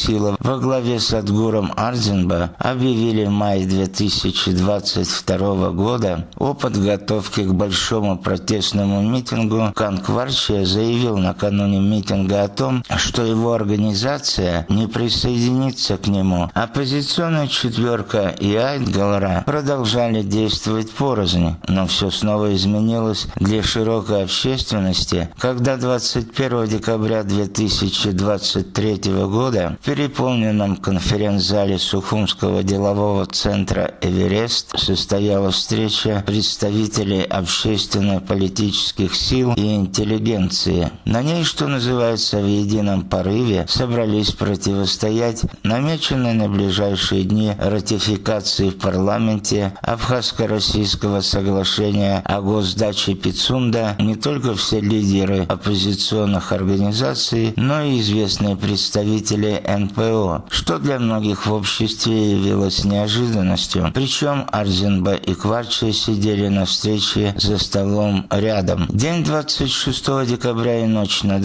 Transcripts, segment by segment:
силы во главе с Адгуром Ардзинба объявили в мае 2022 года о подготовке к большому протестному митингу, Канкварчия заявил накануне митинга о том, что его организация не присоединится к нему. Оппозиционная четверка и Айтгалра продолжали действовать порознь, но все снова изменилось для широкой общественности, когда 21 декабря 2023 года в переполненном конференц-зале Сухумского делового центра «Эверест» состоялась встреча представителей общественно-политических сил и интеллигенции. На ней, что называется, в едином порыве собрались противостоять намеченной на ближайшие дни ратификации в парламенте Абхазско-Российского соглашения о госдаче Пицунда не только все лидеры оппозиционных организаций, но и известные представители НПО, что для многих в обществе явилось неожиданностью. Причем Ардзинба и Кварчия сидели на встрече за столом рядом. День 26 декабря и ночь на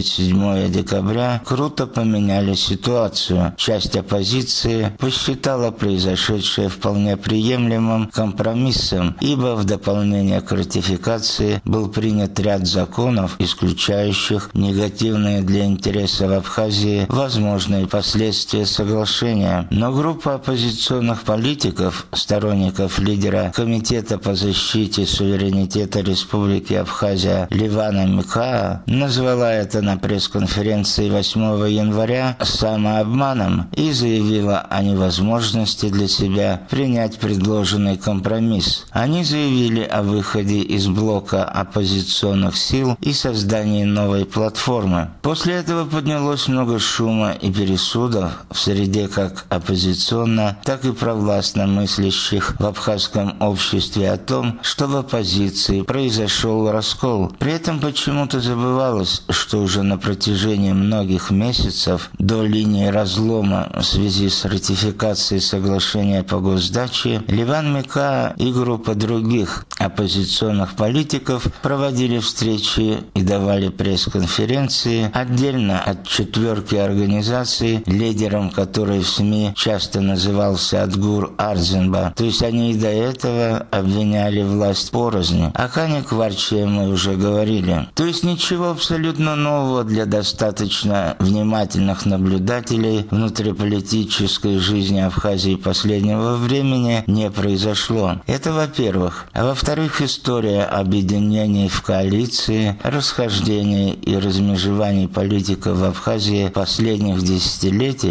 27 декабря круто поменяли ситуацию. Часть оппозиции посчитала произошедшее вполне приемлемым компромиссом, ибо в дополнение к ратификации был принят ряд законов, исключающих негативные для интересов Абхазии возможные последствия соглашения. Но группа оппозиционных политиков, сторонников лидера Комитета по защите суверенитета Республики Абхазия Левана Микаа, назвала это на пресс-конференции 8 января самообманом и заявила о невозможности для себя принять предложенный компромисс. Они заявили о выходе из блока оппозиционных сил и создании новой платформы. После этого поднялось много шума и пересудов в среде как оппозиционно, так и провластно мыслящих в абхазском обществе о том, что в оппозиции произошел раскол. При этом почему-то забывалось, что уже на протяжении многих месяцев до линии разлома в связи с ратификацией соглашения по госдаче Леван Микаа и группа других оппозиционных политиков проводили встречи и давали пресс-конференции отдельно от четверки организаций, лидером которой в СМИ часто назывался Адгур Ардзинба. То есть они и до этого обвиняли власть порознь. О Кане Кварчия мы уже говорили. То есть ничего абсолютно нового для достаточно внимательных наблюдателей внутриполитической жизни Абхазии последнего времени не произошло. Это во-первых. А во-вторых, история объединений в коалиции, расхождений и размежеваний политиков в Абхазии последних десятилетий